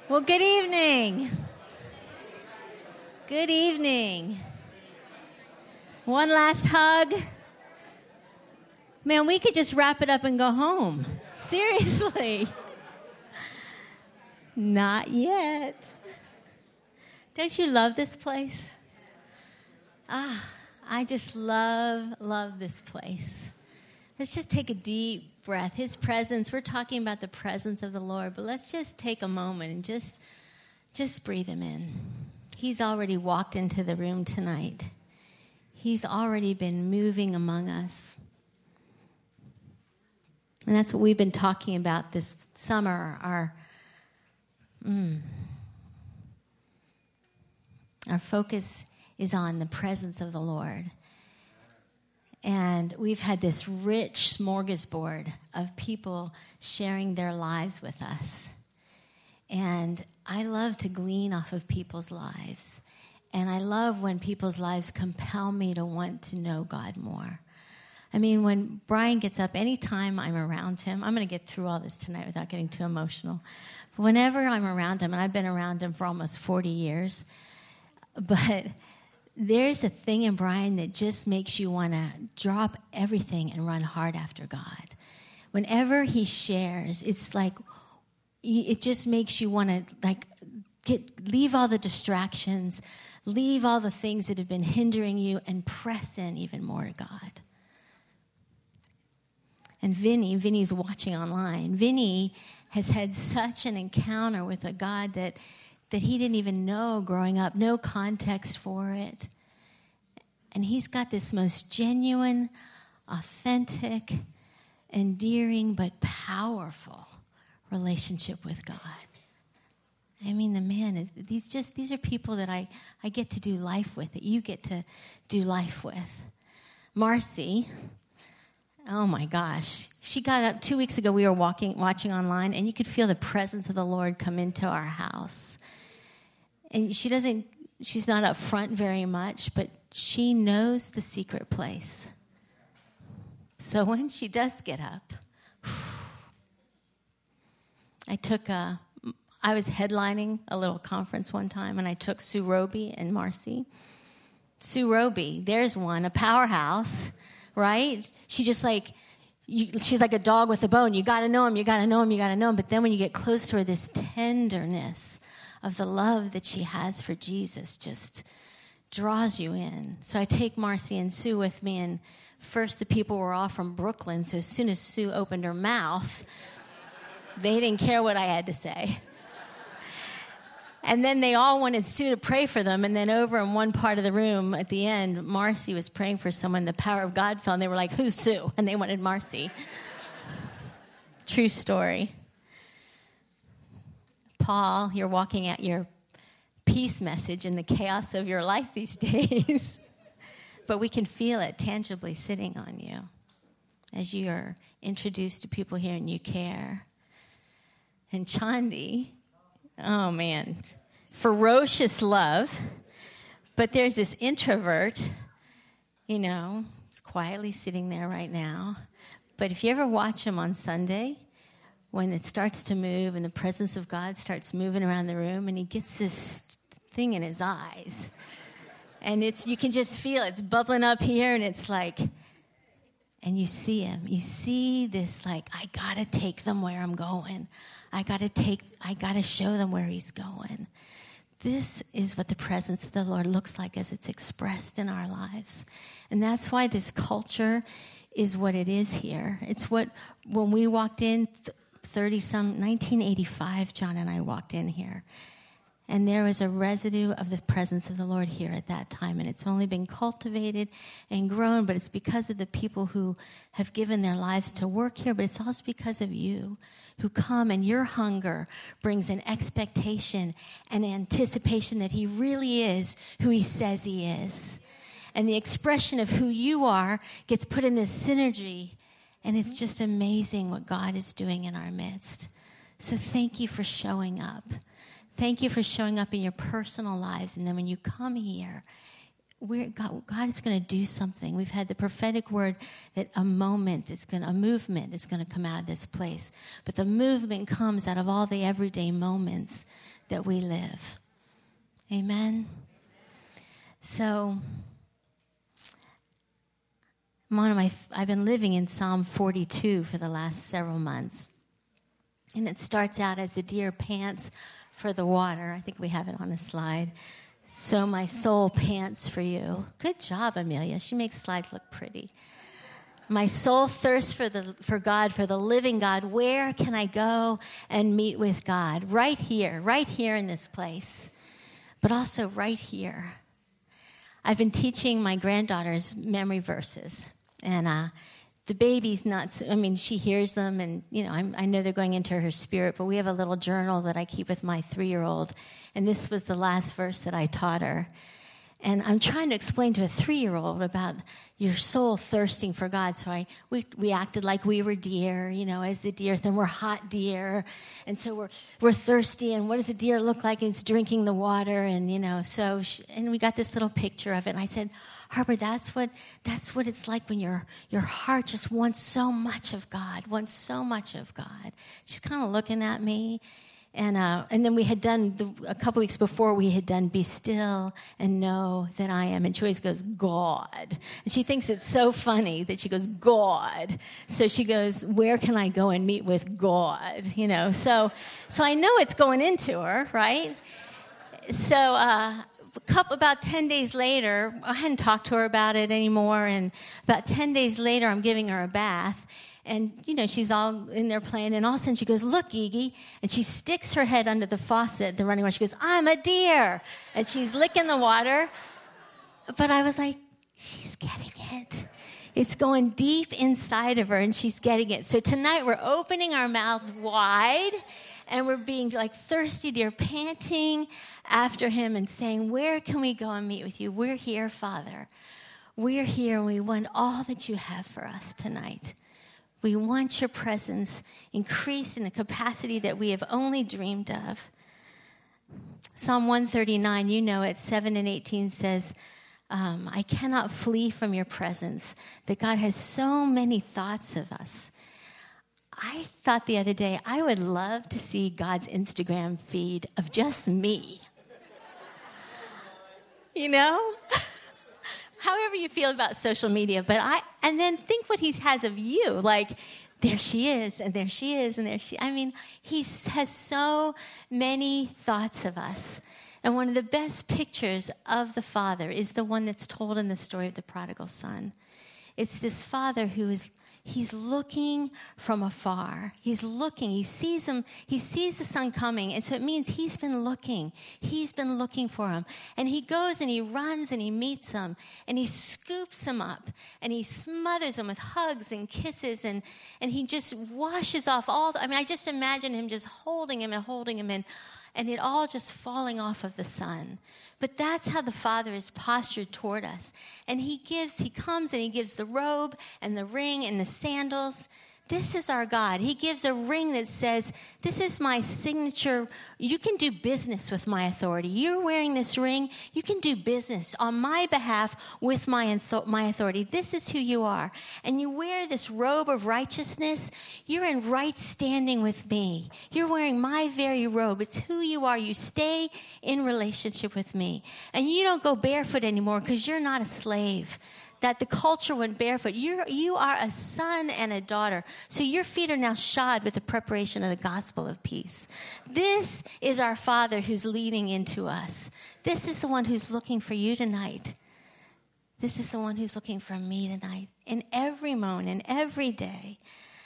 Well, good evening. Good evening. One last hug. Man, we could just wrap it up and go home. Seriously. Not yet. Don't you love this place? I just love this place. Let's just take a deep breath. His presence, we're talking about the presence of the Lord, but let's just take a moment and just breathe him in. He's already walked into the room tonight. He's already been moving among us. And that's what we've been talking about this summer, our focus is on the presence of the Lord. And we've had this rich smorgasbord of people sharing their lives with us. And I love to glean off of people's lives. And I love when people's lives compel me to want to know God more. I mean, when Brian gets up, anytime I'm around him, I'm going to get through all this tonight without getting too emotional. But whenever I'm around him, and I've been around him for almost 40 years, but there's a thing in Brian that just makes you want to drop everything and run hard after God. Whenever he shares, it's like, it just makes you want to leave all the distractions, leave all the things that have been hindering you, and press in even more to God. And Vinny's watching online. Vinny has had such an encounter with a God that he didn't even know growing up, no context for it. And he's got this most genuine, authentic, endearing, but powerful relationship with God. I mean, the man is, these are people that I get to do life with, that you get to do life with. Marcy, oh my gosh. She got up 2 weeks ago. We were watching online, and you could feel the presence of the Lord come into our house. And she's not up front very much, but she knows the secret place. So when she does get up, I was headlining a little conference one time, and I took Sue Roby and Marcy. Sue Roby, there's one, a powerhouse, right? She's like a dog with a bone. You got to know him, you got to know him, you got to know him. But then when you get close to her, this tenderness of the love that she has for Jesus just draws you in. So I take Marcy and Sue with me, and first the people were all from Brooklyn, so as soon as Sue opened her mouth, they didn't care what I had to say. And then they all wanted Sue to pray for them, and then over in one part of the room at the end, Marcy was praying for someone, the power of God fell, and they were like, "Who's Sue?" And they wanted Marcy. True story. Paul, you're walking out your peace message in the chaos of your life these days. But we can feel it tangibly sitting on you as you are introduced to people here and you care. And Chandi, oh man, ferocious love. But there's this introvert, he's quietly sitting there right now. But if you ever watch him on Sunday, when it starts to move and the presence of God starts moving around the room, and he gets this thing in his eyes. And you can just feel it's bubbling up here, and it's like, and you see him. You see this, like, I got to take them where I'm going. I got to show them where he's going. This is what the presence of the Lord looks like as it's expressed in our lives. And that's why this culture is what it is here. It's what, when we walked in, 1985, John and I walked in here. And there was a residue of the presence of the Lord here at that time. And it's only been cultivated and grown, but it's because of the people who have given their lives to work here. But it's also because of you who come, and your hunger brings an expectation and anticipation that he really is who he says he is. And the expression of who you are gets put in this synergy. And it's just amazing what God is doing in our midst. So thank you for showing up. Thank you for showing up in your personal lives. And then when you come here, God is going to do something. We've had the prophetic word that a movement is going to come out of this place. But the movement comes out of all the everyday moments that we live. Amen? So, I've been living in Psalm 42 for the last several months. And it starts out as the deer pants for the water. I think we have it on a slide. So my soul pants for you. Good job, Amelia. She makes slides look pretty. My soul thirsts for God, for the living God. Where can I go and meet with God? Right here in this place, but also right here. I've been teaching my granddaughters memory verses, and the baby's not, she hears them, and, I know they're going into her spirit, but we have a little journal that I keep with my 3-year-old, and this was the last verse that I taught her. And I'm trying to explain to a 3-year-old about your soul thirsting for God. So we acted like we were deer, as the deer. Then we're hot deer, and so we're thirsty. And what does a deer look like? It's drinking the water, and and we got this little picture of it. And I said, Harper, that's what it's like when your heart just wants so much of God, She's kind of looking at me. And then we had done, a couple weeks before, we had done Be Still and Know That I Am. And she always goes, God. And she thinks it's so funny that she goes, God. So she goes, where can I go and meet with God? So I know it's going into her, right? So about 10 days later, I hadn't talked to her about it anymore. And about 10 days later, I'm giving her a bath. And, she's all in there playing, and all of a sudden she goes, look, Gigi. And she sticks her head under the faucet, the running water. She goes, I'm a deer. And she's licking the water. But I was like, she's getting it. It's going deep inside of her, and she's getting it. So tonight we're opening our mouths wide, and we're being like thirsty deer, panting after him and saying, where can we go and meet with you? We're here, Father. We're here, and we want all that you have for us tonight. We want your presence increased in a capacity that we have only dreamed of. Psalm 139, it, 7 and 18 says, I cannot flee from your presence, that God has so many thoughts of us. I thought the other day, I would love to see God's Instagram feed of just me. However you feel about social media, and then think what he has of you. Like, there she is, and there she is, and there she. He has so many thoughts of us. And one of the best pictures of the Father is the one that's told in the story of the prodigal son. It's this father he's looking from afar. He's looking. He sees him. He sees the son coming. And so it means he's been looking. He's been looking for him. And he goes and he runs and he meets him. And he scoops him up. And he smothers him with hugs and kisses. And he just washes off I just imagine him just holding him and it all just falling off of the son. But that's how the Father is postured toward us. And he comes and he gives the robe and the ring and the sandals. This is our God. He gives a ring that says, this is my signature. You can do business with my authority. You're wearing this ring. You can do business on my behalf with my authority. This is who you are. And you wear this robe of righteousness. You're in right standing with me. You're wearing my very robe. It's who you are. You stay in relationship with me. And you don't go barefoot anymore because you're not a slave. That the culture went barefoot. You are a son and a daughter. So your feet are now shod with the preparation of the gospel of peace. This is our Father who's leading into us. This is the one who's looking for you tonight. This is the one who's looking for me tonight. In every moment, in every day.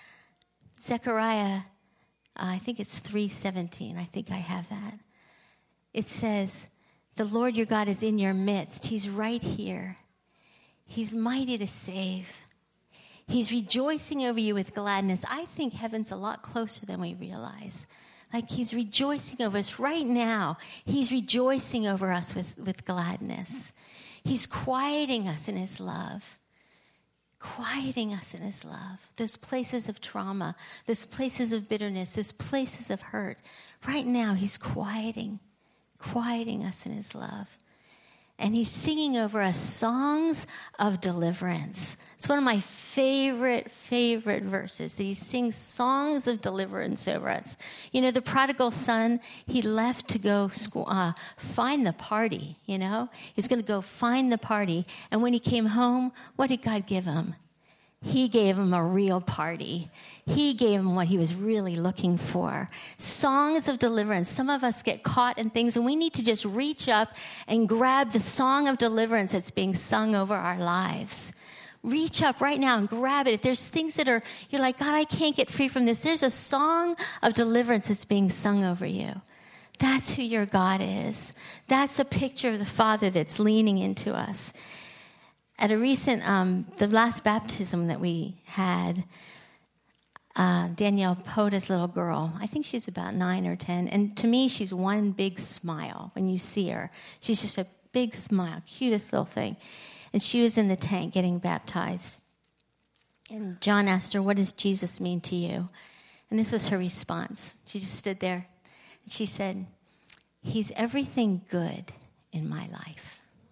Zechariah, I think it's 3:17. I think I have that. It says, the Lord your God is in your midst. He's right here. He's mighty to save. He's rejoicing over you with gladness. I think heaven's a lot closer than we realize. Like he's rejoicing over us right now. He's rejoicing over us with gladness. He's quieting us in his love. Quieting us in his love. Those places of trauma, those places of bitterness, those places of hurt. Right now, he's quieting us in his love. And he's singing over us songs of deliverance. It's one of my favorite verses. That he sings songs of deliverance over us. You know, the prodigal son, he left to go find the party, you know. He's going to go find the party. And when he came home, what did God give him? He gave him a real party. He gave him what he was really looking for. Songs of deliverance. Some of us get caught in things, and we need to just reach up and grab the song of deliverance that's being sung over our lives. Reach up right now and grab it. If there's things that you're like, God, I can't get free from this. There's a song of deliverance that's being sung over you. That's who your God is. That's a picture of the Father that's leaning into us. At a recent, the last baptism that we had, Danielle Poda's little girl, I think she's about 9 or 10, and to me, she's one big smile when you see her. She's just a big smile, cutest little thing. And she was in the tank getting baptized. And John asked her, what does Jesus mean to you? And this was her response. She just stood there, and she said, he's everything good in my life.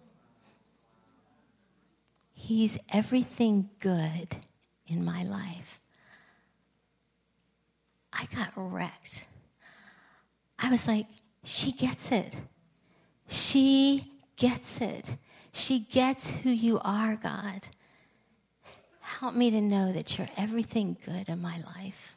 He's everything good in my life. I got wrecked. I was like, she gets it. She gets it. She gets who you are, God. Help me to know that you're everything good in my life.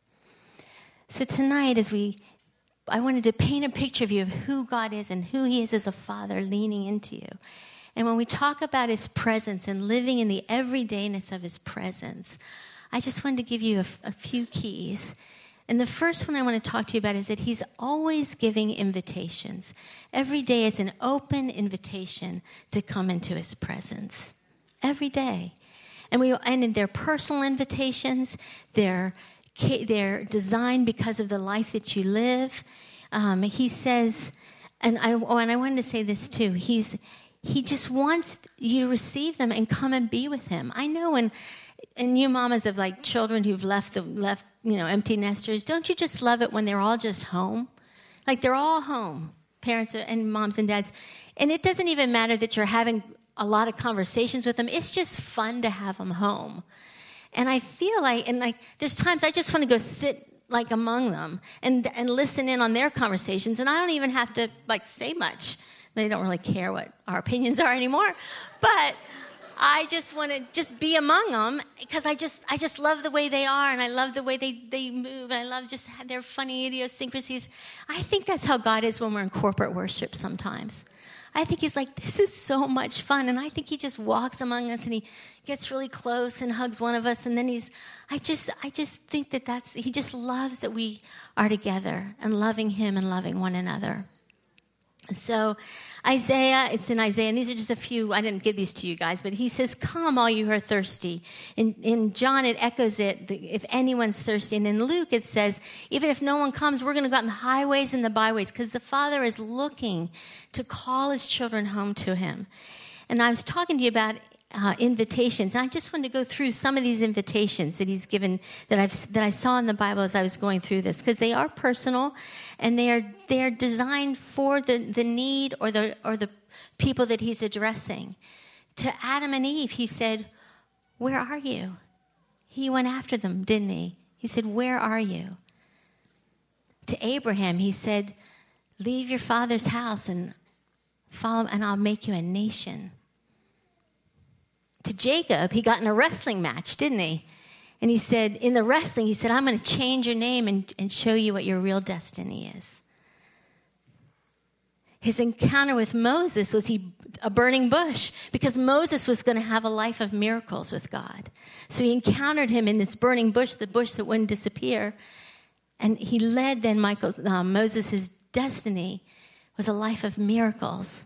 So tonight, I wanted to paint a picture of you of who God is and who he is as a father leaning into you. And when we talk about his presence and living in the everydayness of his presence, I just wanted to give you a few keys. And the first one I want to talk to you about is that he's always giving invitations. Every day is an open invitation to come into his presence. Every day. And they're personal invitations. They're designed because of the life that you live. He says, and I wanted to say this too, he just wants you to receive them and come and be with him. I know, and you mamas of like children who've left empty nesters, don't you just love it when they're all just home? Like they're all home, parents and moms and dads. And it doesn't even matter that you're having a lot of conversations with them. It's just fun to have them home. And I feel like there's times I just want to go sit like among them and listen in on their conversations. And I don't even have to like say much. They don't really care what our opinions are anymore. But I just want to just be among them because I just love the way they are, and I love the way they move, and I love just their funny idiosyncrasies. I think that's how God is when we're in corporate worship sometimes. I think he's like, this is so much fun, and I think he just walks among us, and he gets really close and hugs one of us, and then I just think he just loves that we are together and loving him and loving one another. So it's in Isaiah, and these are just a few, I didn't give these to you guys, but he says, come all you who are thirsty. In John, it echoes it, if anyone's thirsty. And in Luke, it says, even if no one comes, we're going to go out in the highways and the byways, because the Father is looking to call his children home to him. And I was talking to you about invitations. And I just wanted to go through some of these invitations that he's given that I saw in the Bible as I was going through this, because they are personal and they are designed for the need or the people that he's addressing. To Adam and Eve, he said, "Where are you?" He went after them, didn't he? He said, "Where are you?" To Abraham, he said, "Leave your father's house and follow, and I'll make you a nation." To Jacob, he got in a wrestling match, didn't he? And he said, in the wrestling, he said, "I'm going to change your name and show you what your real destiny is." His encounter with Moses was a burning bush, because Moses was going to have a life of miracles with God. So he encountered him in this burning bush, the bush that wouldn't disappear. And he led then Moses' destiny was a life of miracles.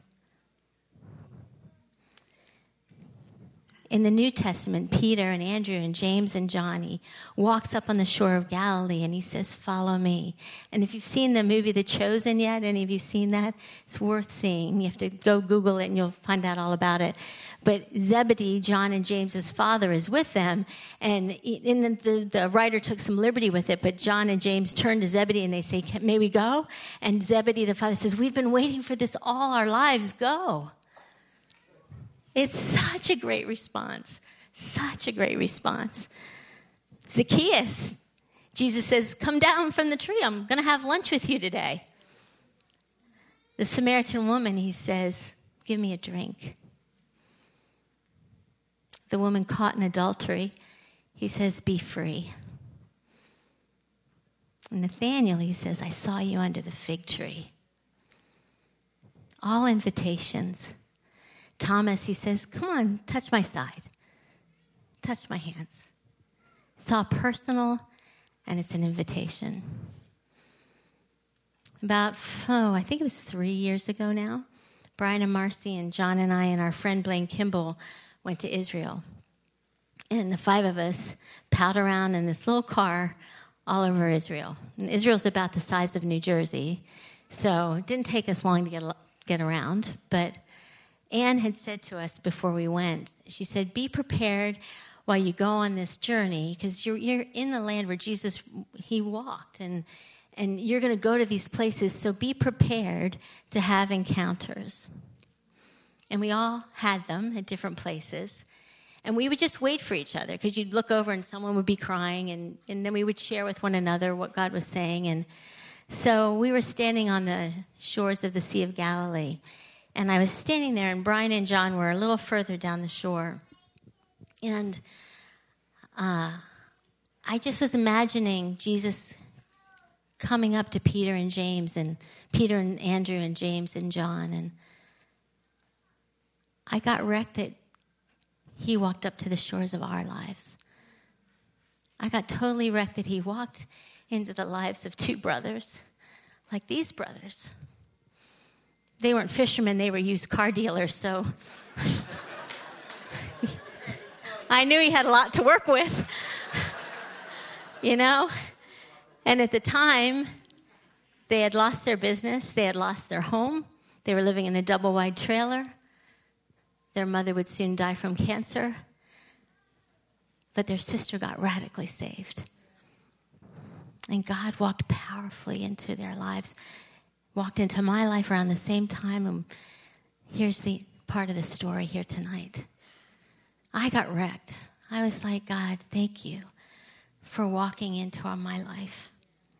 In the New Testament, Peter and Andrew and James and John, he walks up on the shore of Galilee and he says, "Follow me." And if you've seen the movie The Chosen yet, any of you seen that? It's worth seeing. You have to go Google it and you'll find out all about it. But Zebedee, John and James's father, is with them. And the writer took some liberty with it, but John and James turn to Zebedee and they say, "May we go?" And Zebedee, the father, says, "We've been waiting for this all our lives. Go." It's such a great response. Such a great response. Zacchaeus, Jesus says, come down from the tree. I'm going to have lunch with you today. The Samaritan woman, he says, give me a drink. The woman caught in adultery, he says, be free. And Nathanael, he says, I saw you under the fig tree. All invitations. Thomas, he says, come on, touch my side. Touch my hands. It's all personal, and it's an invitation. About, I think it was 3 years ago now, Brian and Marcy and John and I and our friend Blaine Kimball went to Israel. And the 5 of us palled around in this little car all over Israel. And Israel's about the size of New Jersey, so it didn't take us long to get around. But Anne had said to us before we went, she said, be prepared while you go on this journey, because you're in the land where Jesus, he walked, and you're going to go to these places, so be prepared to have encounters. And we all had them at different places. And we would just wait for each other, because you'd look over and someone would be crying, and then we would share with one another what God was saying. And so we were standing on the shores of the Sea of Galilee. And I was standing there, and Brian and John were a little further down the shore. And I just was imagining Jesus coming up to Peter and James, and Peter and Andrew and James and John. And I got wrecked that he walked up to the shores of our lives. I got totally wrecked that he walked into the lives of 2 brothers, like these brothers. They weren't fishermen, they were used car dealers, so I knew he had a lot to work with, you know? And at the time, they had lost their business, they had lost their home, they were living in a double-wide trailer. Their mother would soon die from cancer, but their sister got radically saved. And God walked powerfully into their lives, walked into my life around the same time, and here's the part of the story here tonight. I got wrecked. I was like, God, thank you for walking into my life.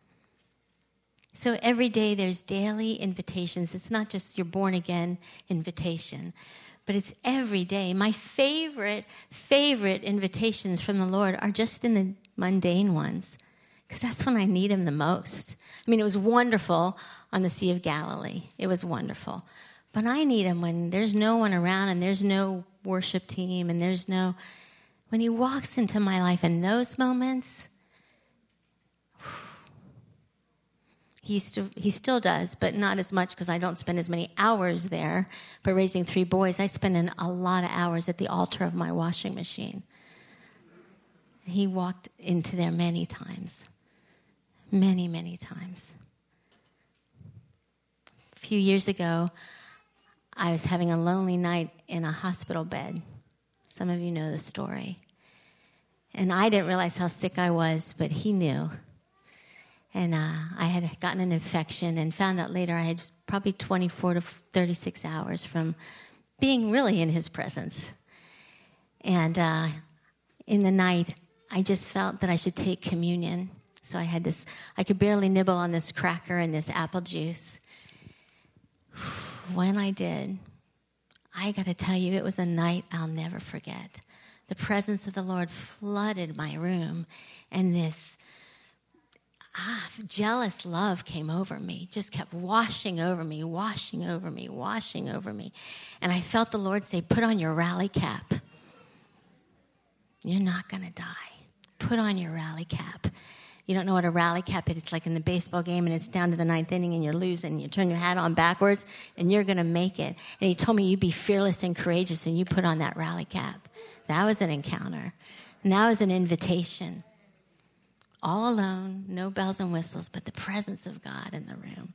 So every day there's daily invitations. It's not just your born-again invitation, but it's every day. My favorite invitations from the Lord are just in the mundane ones, because that's when I need him the most. I mean, it was wonderful on the Sea of Galilee. It was wonderful. But I need him when there's no one around and there's no worship team and there's no... When he walks into my life in those moments, he still does, but not as much, because I don't spend as many hours there. But raising 3 boys, I spend a lot of hours at the altar of my washing machine. He walked into there many times. Many, many times. A few years ago, I was having a lonely night in a hospital bed. Some of you know the story. And I didn't realize how sick I was, but he knew. And I had gotten an infection and found out later I had probably 24 to 36 hours from being really in his presence. And in the night, I just felt that I should take communion. So I had this, I could barely nibble on this cracker and this apple juice. When I did, I got to tell you, it was a night I'll never forget. The presence of the Lord flooded my room, and this jealous love came over me, just kept washing over me, washing over me, washing over me. And I felt the Lord say, put on your rally cap. You're not going to die. Put on your rally cap. You don't know what a rally cap is. It's like in the baseball game, and it's down to the 9th inning, and you're losing. You turn your hat on backwards, and you're going to make it. And he told me, you be fearless and courageous, and you put on that rally cap. That was an encounter. And that was an invitation. All alone, no bells and whistles, but the presence of God in the room.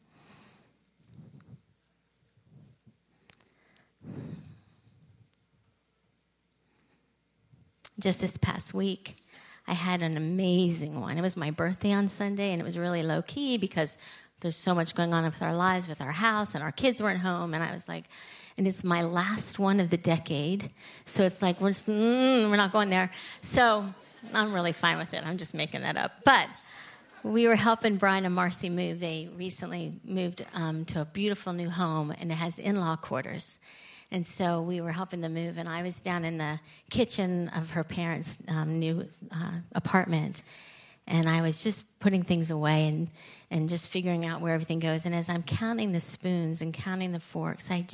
Just this past week, I had an amazing one. It was my birthday on Sunday, and it was really low-key because there's so much going on with our lives, with our house, and our kids weren't home. And I was like, and it's my last one of the decade. So it's like, we're not going there. So I'm really fine with it. I'm just making that up. But we were helping Brian and Marcy move. They recently moved to a beautiful new home, and it has in-law quarters. And so we were helping them move, and I was down in the kitchen of her parents' new apartment, and I was just putting things away and just figuring out where everything goes. And as I'm counting the spoons and counting the forks, I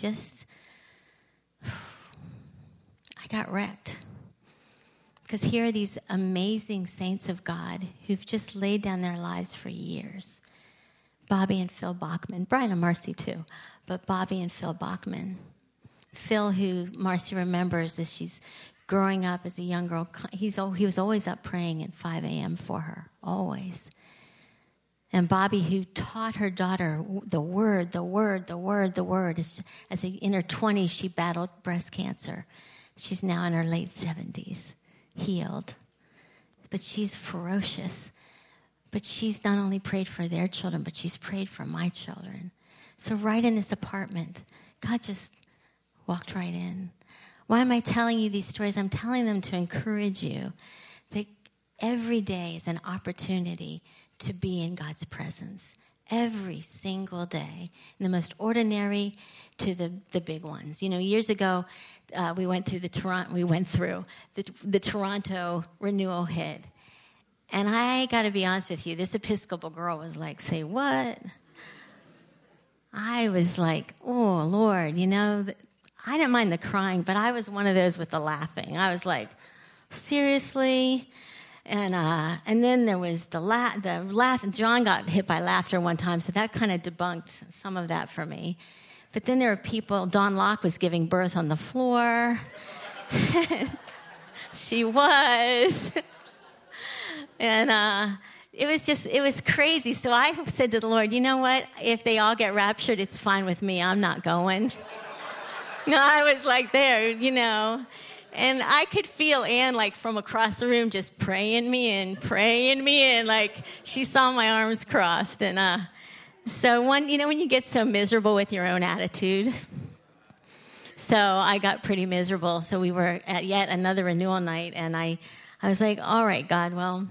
got wrecked. Because here are these amazing saints of God who've just laid down their lives for years. Bobby and Phil Bachman, Brian and Marcy too, but Bobby and Phil Bachman. Phil, who Marcy remembers as she's growing up as a young girl, he was always up praying at 5 a.m. for her, always. And Bobby, who taught her daughter the word. As in her 20s, she battled breast cancer. She's now in her late 70s, healed. But she's ferocious. But she's not only prayed for their children, but she's prayed for my children. So right in this apartment, God just walked right in. Why am I telling you these stories? I'm telling them to encourage you that every day is an opportunity to be in God's presence. Every single day, in the most ordinary to the big ones. You know, years ago, we went through the Toronto renewal hit. And I got to be honest with you, this Episcopal girl was like, say what? I was like, oh, Lord, you know, I didn't mind the crying, but I was one of those with the laughing. I was like, seriously? And then there was the laugh. John got hit by laughter one time, so that kind of debunked some of that for me. But then there were people, Dawn Locke was giving birth on the floor. She was. And it was crazy. So I said to the Lord, you know what? If they all get raptured, it's fine with me. I'm not going. No, I was like there, you know. And I could feel Ann, like, from across the room just praying me in, like, she saw my arms crossed. And so when you get so miserable with your own attitude. So I got pretty miserable. So we were at yet another renewal night, and I was like, all right, God, well,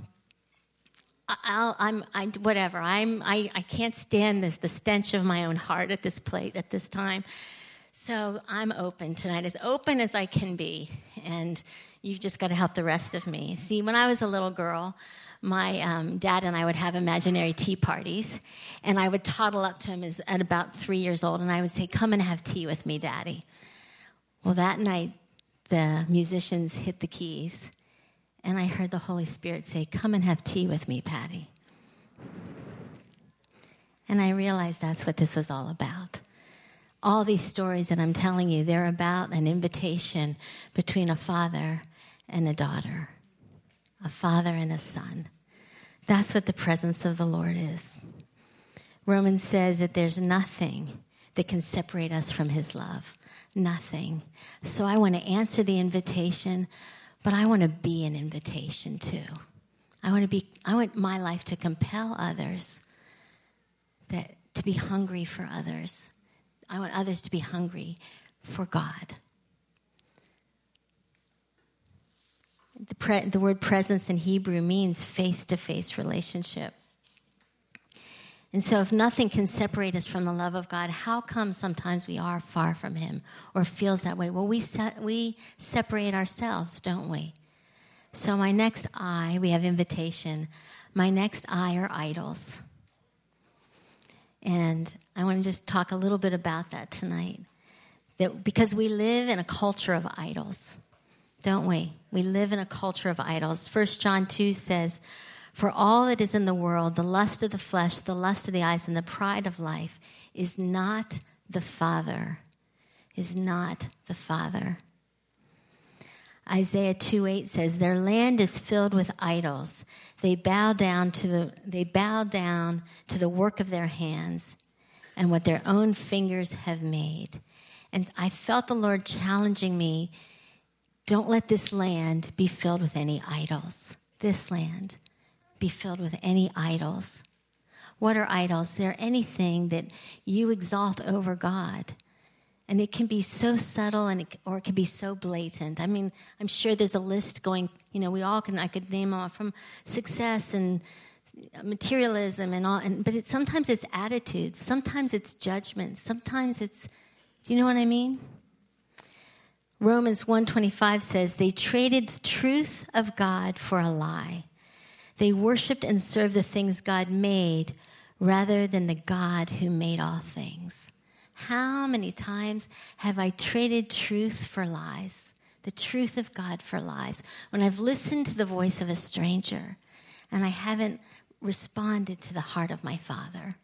I can't stand the stench of my own heart at this time. So I'm open tonight, as open as I can be, and you've just got to help the rest of me. See, when I was a little girl, my dad and I would have imaginary tea parties, and I would toddle up to him at about 3 years old, and I would say, come and have tea with me, Daddy. Well, that night, the musicians hit the keys, and I heard the Holy Spirit say, come and have tea with me, Patty. And I realized that's what this was all about. All these stories that I'm telling you, they're about an invitation between a father and a daughter, a father and a son. That's what the presence of the Lord is. Romans says that there's nothing that can separate us from his love. Nothing. So I want to answer the invitation, but I want to be an invitation too. I want my life to compel others, to be hungry for others. I want others to be hungry for God. The word presence in Hebrew means face-to-face relationship. And so if nothing can separate us from the love of God, how come sometimes we are far from him or feels that way? Well, we separate ourselves, don't we? So my next I, we have invitation. My next I are idols. And I want to just talk a little bit about that tonight. Because we live in a culture of idols, don't we? We live in a culture of idols. 1 John 2 says, for all that is in the world, the lust of the flesh, the lust of the eyes, and the pride of life is not the Father. Is not the Father. Isaiah 2:8 says, their land is filled with idols. They bow down to the work of their hands and what their own fingers have made. And I felt the Lord challenging me, don't let this land be filled with any idols. This land be filled with any idols. What are idols? They're anything that you exalt over God. And it can be so subtle or it can be so blatant. I mean, I'm sure there's a list going, I could name them all, from success and materialism and all. But sometimes it's attitudes. Sometimes it's judgment. Sometimes it's, do you know what I mean? Romans 1:25 says, they traded the truth of God for a lie. They worshiped and served the things God made rather than the God who made all things. How many times have I traded truth for lies, the truth of God for lies, when I've listened to the voice of a stranger and I haven't responded to the heart of my Father?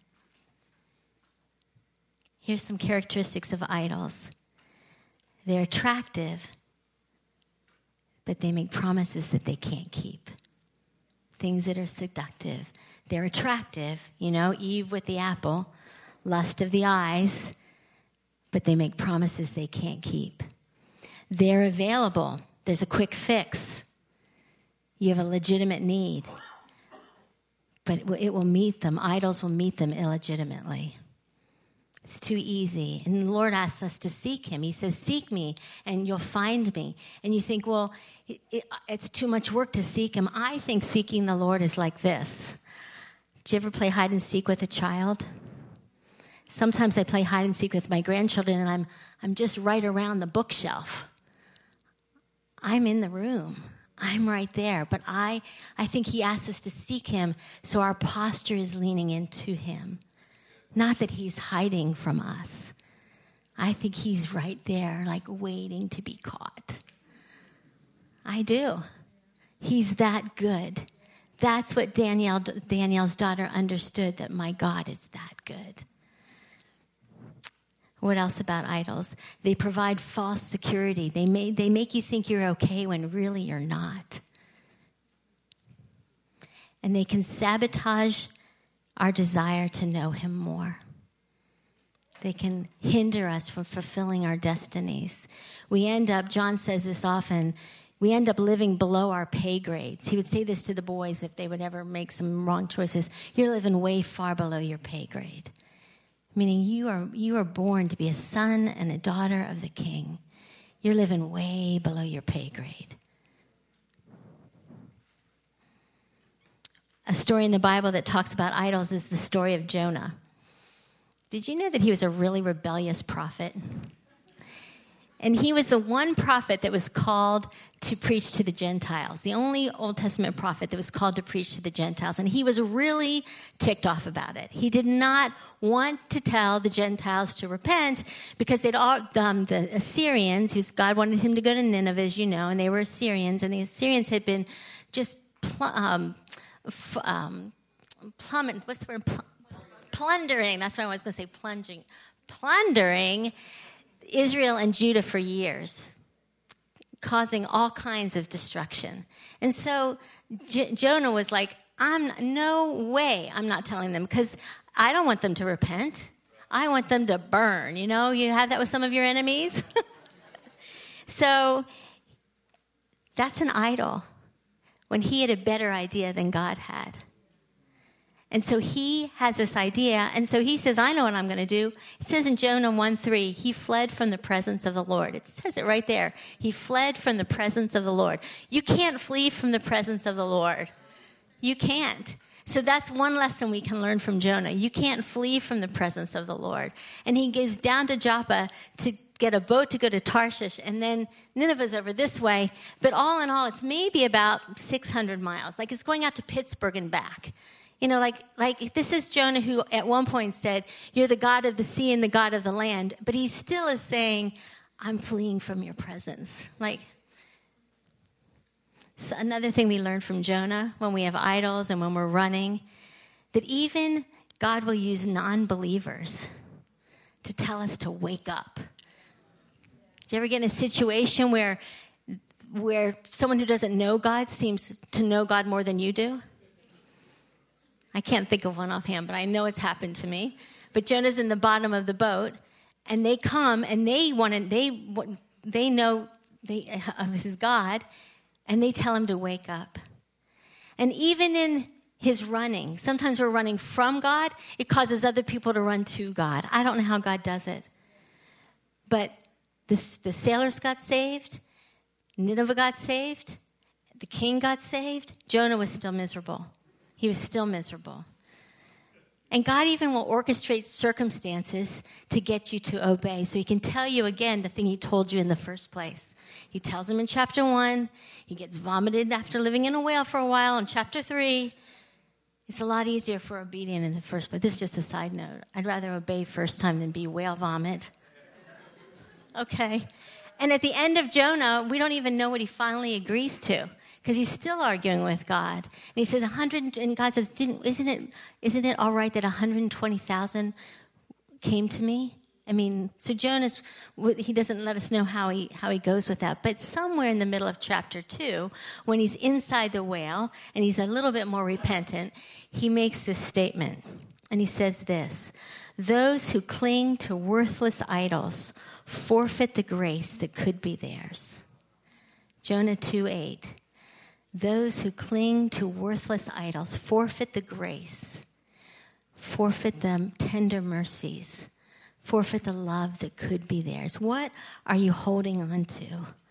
Here's some characteristics of idols. They're attractive, but they make promises that they can't keep. Things that are seductive. They're attractive, Eve with the apple, lust of the eyes, but they make promises they can't keep. They're available. There's a quick fix. You have a legitimate need, but it will meet them. Idols will meet them illegitimately. It's too easy. And the Lord asks us to seek him. He says, seek me and you'll find me. And you think, well, it's too much work to seek him. I think seeking the Lord is like this. Do you ever play hide and seek with a child? Sometimes I play hide and seek with my grandchildren and I'm just right around the bookshelf. I'm in the room. I'm right there. But I think he asks us to seek him so our posture is leaning into him. Not that he's hiding from us. I think he's right there, like waiting to be caught. I do. He's that good. That's what Danielle's daughter understood, that my God is that good. What else about idols? They provide false security. They make you think you're okay when really you're not. And they can sabotage our desire to know him more. They can hinder us from fulfilling our destinies. John says this often, we end up living below our pay grades. He would say this to the boys if they would ever make some wrong choices. You're living way far below your pay grade. Meaning you are born to be a son and a daughter of the King. You're living way below your pay grade. A story in the Bible that talks about idols is the story of Jonah. Did you know that he was a really rebellious prophet? And he was the one prophet that was called to preach to the Gentiles, the only Old Testament prophet that was called to preach to the Gentiles. And he was really ticked off about it. He did not want to tell the Gentiles to repent because the Assyrians, God wanted him to go to Nineveh, as you know, and they were Assyrians, and the Assyrians had been just plundering. That's what I was going to say, plundering Israel and Judah for years, causing all kinds of destruction. And so Jonah was like, no way I'm not telling them, because I don't want them to repent. I want them to burn. You have that with some of your enemies. So that's an idol, when he had a better idea than God had. And so he has this idea, and so he says, I know what I'm going to do. It says in Jonah 1:3, he fled from the presence of the Lord. It says it right there. He fled from the presence of the Lord. You can't flee from the presence of the Lord. You can't. So that's one lesson we can learn from Jonah. You can't flee from the presence of the Lord. And he goes down to Joppa to get a boat to go to Tarshish, and then Nineveh's over this way. But all in all, it's maybe about 600 miles. Like it's going out to Pittsburgh and back. Like this is Jonah, who at one point said, you're the God of the sea and the God of the land. But he still is saying, I'm fleeing from your presence. So another thing we learn from Jonah when we have idols and when we're running, that even God will use non-believers to tell us to wake up. Do you ever get in a situation where someone who doesn't know God seems to know God more than you do? I can't think of one offhand, but I know it's happened to me. But Jonah's in the bottom of the boat, and they come, and they know of his God, and they tell him to wake up. And even in his running. Sometimes we're running from God. It causes other people to run to God. I don't know how God does it. But the sailors got saved. Nineveh got saved. The king got saved. Jonah was still miserable. He was still miserable. And God even will orchestrate circumstances to get you to obey. So he can tell you again the thing he told you in the first place. He tells him in chapter 1. He gets vomited after living in a whale for a while in chapter 3. It's a lot easier for obedience in the first place. This is just a side note. I'd rather obey first time than be whale vomit. Okay. And at the end of Jonah, we don't even know what he finally agrees to, because he's still arguing with God. And he says, 100, and God says, isn't it all right that 120,000 came to me? I mean, so Jonah's, he doesn't let us know how he goes with that. But somewhere in the middle of chapter 2, when he's inside the whale and he's a little bit more repentant, he makes this statement. And he says this: those who cling to worthless idols forfeit the grace that could be theirs. Jonah 2:8. Those who cling to worthless idols forfeit the grace, forfeit the tender mercies, forfeit the love that could be theirs. What are you holding on to?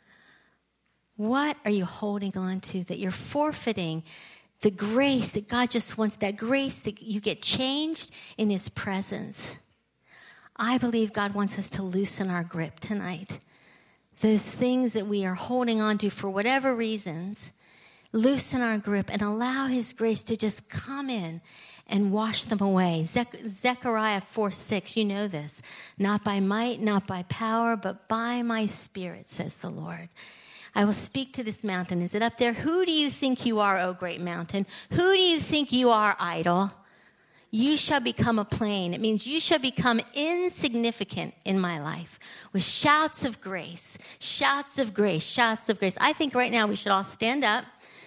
What are you holding on to that you're forfeiting the grace that God just wants, that grace that you get changed in his presence? I believe God wants us to loosen our grip tonight. Those things that we are holding on to for whatever reasons, loosen our grip and allow his grace to just come in and wash them away. Zechariah 4:6, you know this. Not by might, not by power, but by my spirit, says the Lord. I will speak to this mountain. Is it up there? Who do you think you are, O great mountain? Who do you think you are, idol? You shall become a plain. It means you shall become insignificant in my life with shouts of grace, shouts of grace, shouts of grace. I think right now we should all stand up,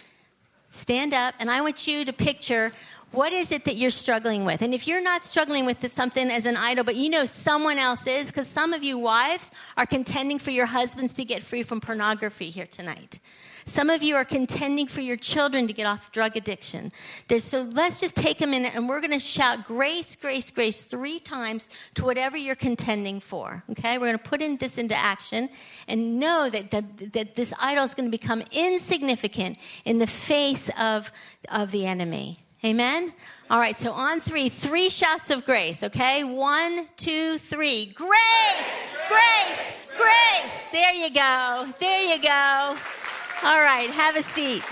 and I want you to picture, what is it that you're struggling with? And if you're not struggling with something as an idol, but you know someone else is, because some of you wives are contending for your husbands to get free from pornography here tonight. Some of you are contending for your children to get off drug addiction. So let's just take a minute and we're going to shout grace, grace, grace 3 times to whatever you're contending for. Okay? We're going to put this into action and know that this idol is going to become insignificant in the face of the enemy. Amen? All right, so on 3 shouts of grace, okay? 1, 2, 3. Grace, grace, grace. There you go. There you go. All right, have a seat.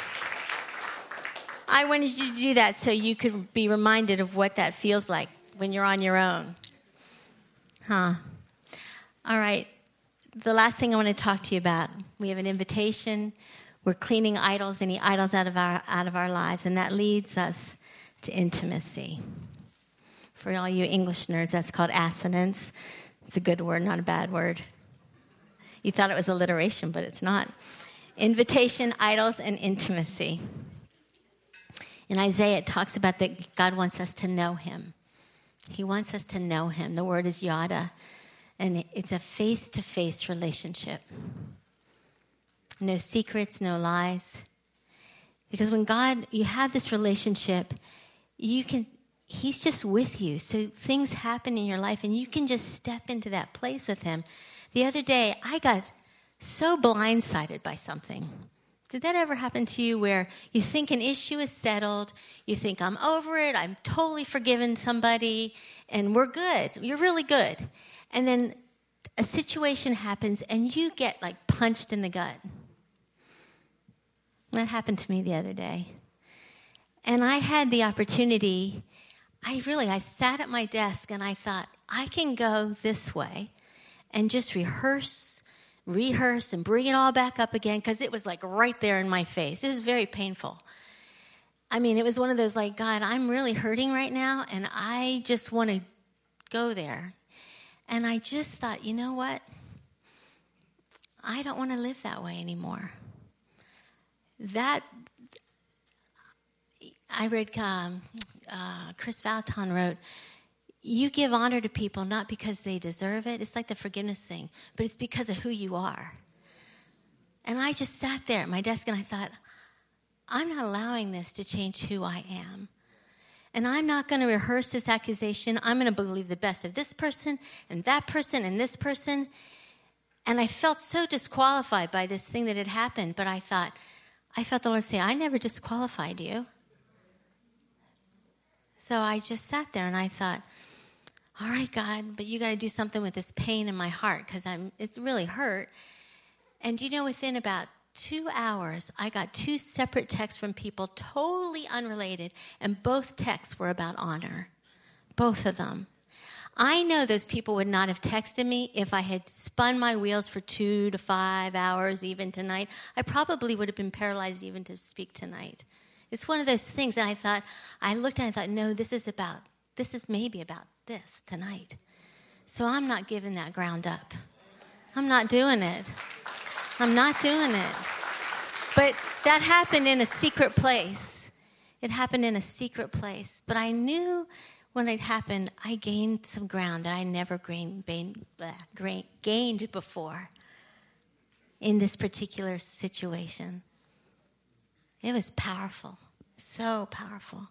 I wanted you to do that so you could be reminded of what that feels like when you're on your own. All right, the last thing I want to talk to you about, we have an invitation. We're cleaning idols, any idols out of our lives, and that leads us to intimacy. For all you English nerds, that's called assonance. It's a good word, not a bad word. You thought it was alliteration, but it's not. Invitation, idols, and intimacy. In Isaiah, it talks about that God wants us to know him. He wants us to know him. The word is yada, and it's a face-to-face relationship. No secrets, no lies. Because when you have this relationship, he's just with you. So things happen in your life, and you can just step into that place with him. The other day, I got so blindsided by something. Did that ever happen to you where you think an issue is settled, you think, I'm over it, I'm totally forgiven somebody, and we're good, you're really good. And then a situation happens and you get like punched in the gut. That happened to me the other day. And I had the opportunity, I sat at my desk and I thought, I can go this way and just rehearse and bring it all back up again, because it was like right there in my face. It was very painful. I mean, it was one of those like, God, I'm really hurting right now, and I just want to go there. And I just thought, you know what? I don't want to live that way anymore. I read, Chris Valton wrote, you give honor to people not because they deserve it. It's like the forgiveness thing, but it's because of who you are. And I just sat there at my desk and I thought, I'm not allowing this to change who I am. And I'm not going to rehearse this accusation. I'm going to believe the best of this person and that person and this person. And I felt so disqualified by this thing that had happened. But I felt the Lord say, I never disqualified you. So I just sat there and I thought, all right, God, but you got to do something with this pain in my heart because it's really hurt. And within about 2 hours, I got 2 separate texts from people totally unrelated, and both texts were about honor. Both of them. I know those people would not have texted me if I had spun my wheels for 2 to 5 hours even tonight. I probably would have been paralyzed even to speak tonight. It's one of those things that I looked at and I thought, no, this is maybe about this tonight. So I'm not giving that ground up. I'm not doing it. I'm not doing it. But that happened in a secret place. It happened in a secret place. But I knew when it happened, I gained some ground that I never gained before in this particular situation. It was powerful, so powerful.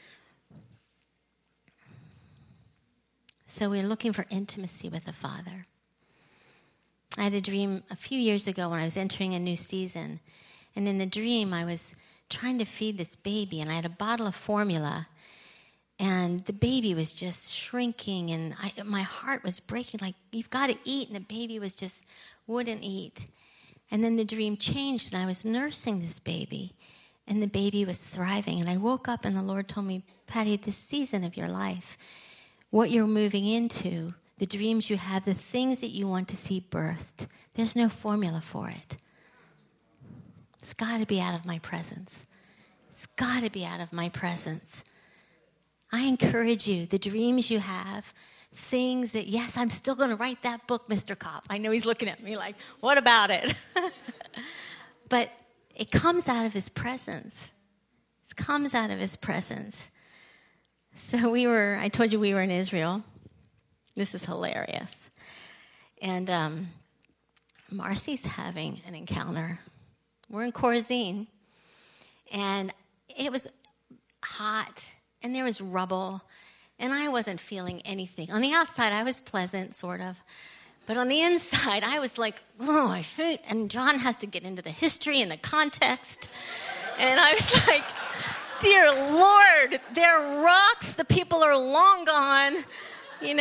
So we're looking for intimacy with the Father. I had a dream a few years ago when I was entering a new season. And in the dream, I was trying to feed this baby, and I had a bottle of formula. And the baby was just shrinking, and my heart was breaking, like, you've got to eat. And the baby wouldn't eat. And then the dream changed, and I was nursing this baby, and the baby was thriving. And I woke up, and the Lord told me, Patty, this season of your life, what you're moving into, the dreams you have, the things that you want to see birthed, there's no formula for it. It's got to be out of my presence. It's got to be out of my presence. I encourage you, the dreams you have, things that, yes, I'm still going to write that book, Mr. Kopp. I know he's looking at me like, what about it? But it comes out of his presence. It comes out of his presence. So I told you we were in Israel. This is hilarious. And Marcy's having an encounter. We're in Chorazin, and it was hot, and there was rubble, and I wasn't feeling anything. On the outside, I was pleasant, sort of. But on the inside, I was like, oh, I feel, and John has to get into the history and the context. And I was like, dear Lord, they're rocks. The people are long gone, And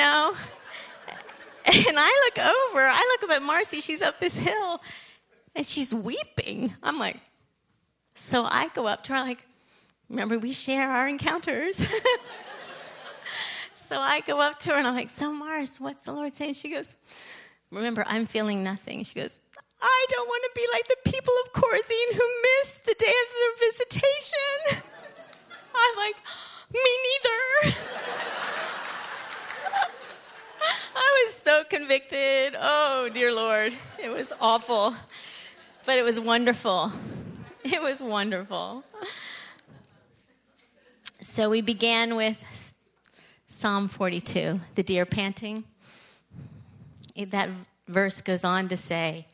I look up at Marcy. She's up this hill, and she's weeping. I'm like, so I go up to her, like, remember, we share our encounters. So I go up to her, and I'm like, so Mars, what's the Lord saying? She goes, remember, I'm feeling nothing. She goes, I don't want to be like the people of Chorazin who missed the day of their visitation. I'm like, me neither. I was so convicted. Oh, dear Lord. It was awful. But it was wonderful. It was wonderful. So we began with Psalm 42, the deer panting. That verse goes on to say,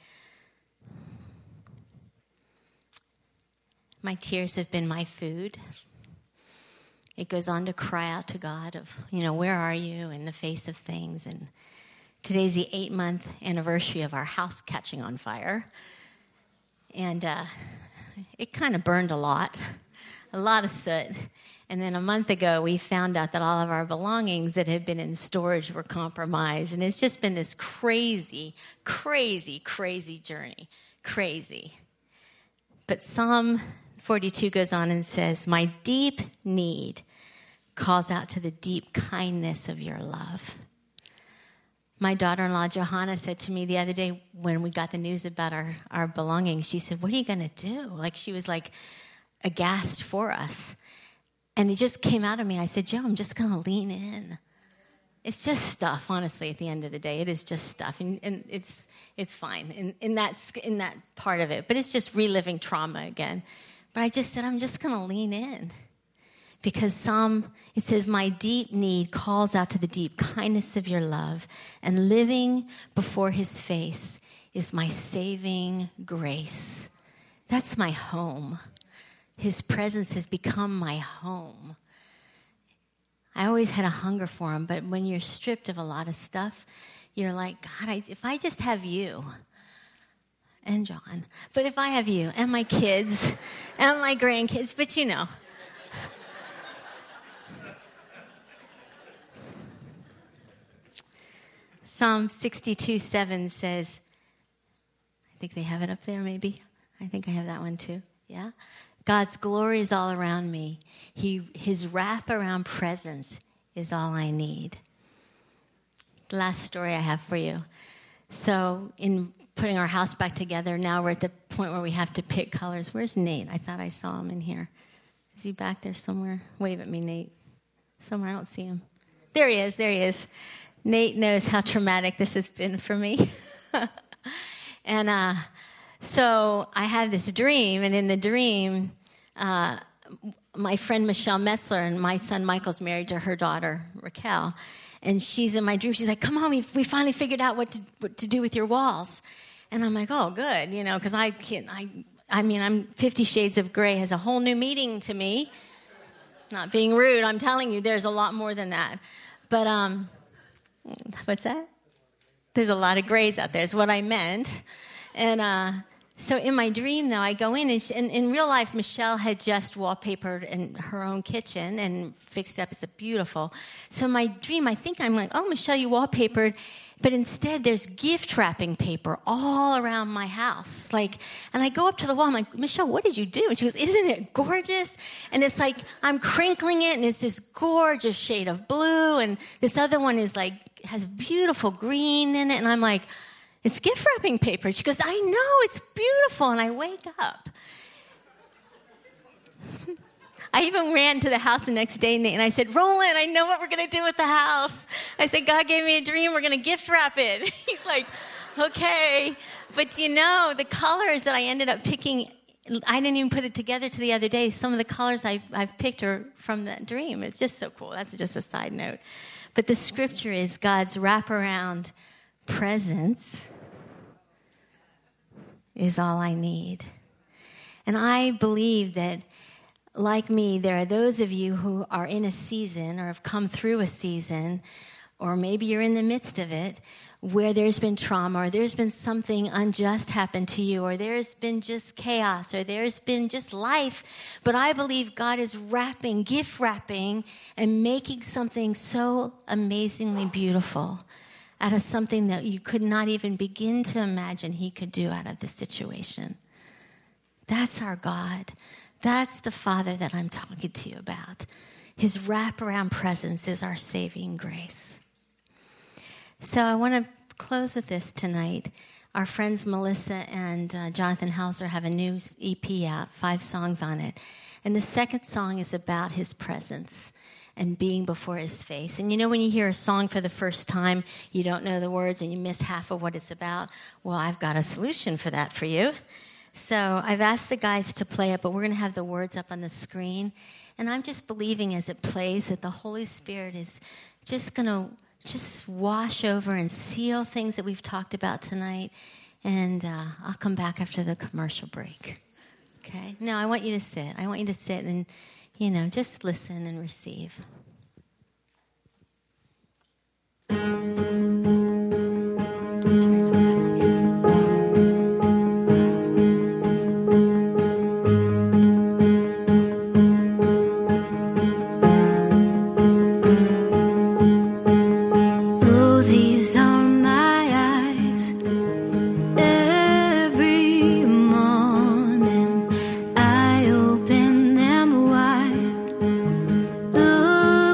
my tears have been my food. It goes on to cry out to God of, where are you in the face of things? And today's the 8-month anniversary of our house catching on fire. And it kind of burned a lot of soot. And then a month ago, we found out that all of our belongings that had been in storage were compromised. And it's just been this crazy, crazy, crazy journey. Crazy. But Psalm 42 goes on and says, my deep need calls out to the deep kindness of your love. My daughter-in-law, Johanna, said to me the other day when we got the news about our belongings, she said, what are you going to do? She was aghast for us. And it just came out of me. I said, Joe, I'm just going to lean in. It's just stuff, honestly, at the end of the day. It is just stuff. And it's fine in that part of it. But it's just reliving trauma again. But I just said, I'm just going to lean in. Because it says, my deep need calls out to the deep kindness of your love, and living before his face is my saving grace. That's my home. His presence has become my home. I always had a hunger for him, but when you're stripped of a lot of stuff, you're like, God, if I just have you, and John, but if I have you, and my kids, and my grandkids, but you know. Psalm 62:7 says, I think they have it up there maybe. I think I have that one too. Yeah? God's glory is all around me. His wraparound presence is all I need. The last story I have for you. So in putting our house back together, now we're at the point where we have to pick colors. Where's Nate? I thought I saw him in here. Is he back there somewhere? Wave at me, Nate. Somewhere, I don't see him. There he is. Nate knows how traumatic this has been for me. And so I had this dream, and in the dream, my friend Michelle Metzler and my son Michael's married to her daughter, Raquel. And she's in my dream. She's like, come on, we finally figured out what to do with your walls. And I'm like, oh, good, because I'm 50 Shades of Grey has a whole new meaning to me. Not being rude, I'm telling you, there's a lot more than that. But, what's that? There's a lot of grays out there is what I meant. And so in my dream, though, I go in, and in real life, Michelle had just wallpapered in her own kitchen and fixed it up. It's beautiful. So in my dream, I think I'm like, oh, Michelle, you wallpapered. But instead, there's gift wrapping paper all around my house. And I go up to the wall. I'm like, Michelle, what did you do? And she goes, isn't it gorgeous? And it's like I'm crinkling it, and it's this gorgeous shade of blue. And this other one has beautiful green in it. And I'm like, it's gift wrapping paper. She goes, I know, it's beautiful. And I wake up. I even ran to the house the next day, and I said, Roland, I know what we're going to do with the house. I said, God gave me a dream. We're going to gift wrap it. He's like, okay. But the colors that I ended up picking, I didn't even put it together to the other day. Some of the colors I've picked are from that dream. It's just so cool. That's just a side note. But the scripture is God's wraparound presence is all I need. And I believe that, like me, there are those of you who are in a season or have come through a season, or maybe you're in the midst of it, where there's been trauma, or there's been something unjust happen to you, or there's been just chaos, or there's been just life. But I believe God is gift wrapping, and making something so amazingly beautiful out of something that you could not even begin to imagine he could do out of this situation. That's our God. That's the Father that I'm talking to you about. His wraparound presence is our saving grace. So I want to close with this tonight. Our friends Melissa and Jonathan Hauser have a new EP out, 5 songs on it. And the second song is about his presence and being before his face. And when you hear a song for the first time, you don't know the words and you miss half of what it's about. Well, I've got a solution for that for you. So I've asked the guys to play it, but we're going to have the words up on the screen. And I'm just believing as it plays that the Holy Spirit is just going to wash over and seal things that we've talked about tonight. And I'll come back after the commercial break. Okay? No, I want you to sit. I want you to sit and, just listen and receive. Look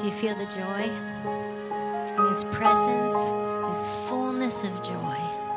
Do you feel the joy? In His presence is fullness of joy.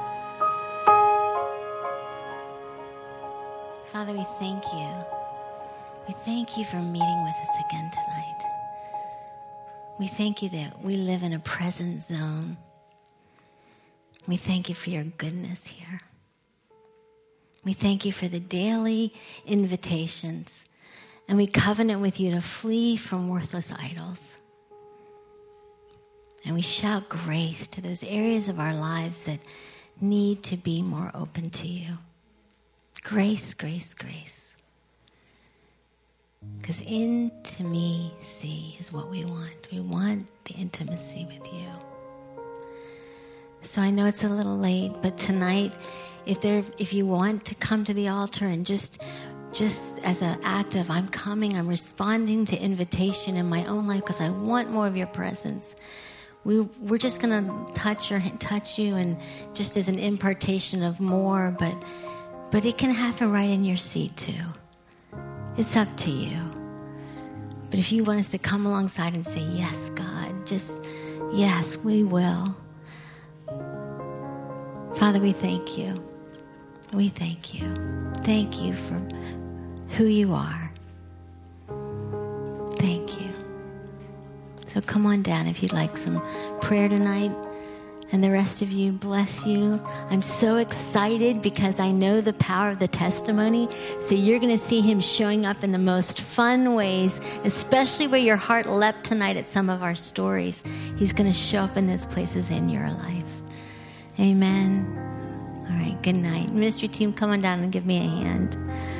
Father, we thank you. We thank you for meeting with us again tonight. We thank you that we live in a present zone. We thank you for your goodness here. We thank you for the daily invitations. And we covenant with you to flee from worthless idols. And we shout grace to those areas of our lives that need to be more open to you. Grace, grace, grace. Because intimacy is what we want. We want the intimacy with you. So I know it's a little late, but tonight, if you want to come to the altar and just as an act of I'm coming, I'm responding to invitation in my own life because I want more of your presence. We're just going to touch you and just as an impartation of more, but it can happen right in your seat too. It's up to you. But if you want us to come alongside and say, yes, God, just, yes, we will. Father, we thank you. We thank you. Thank you for who you are. Thank you. So come on down if you'd like some prayer tonight. And the rest of you, bless you. I'm so excited because I know the power of the testimony. So you're going to see him showing up in the most fun ways, especially where your heart leapt tonight at some of our stories. He's going to show up in those places in your life. Amen. All right, good night. Ministry team, come on down and give me a hand.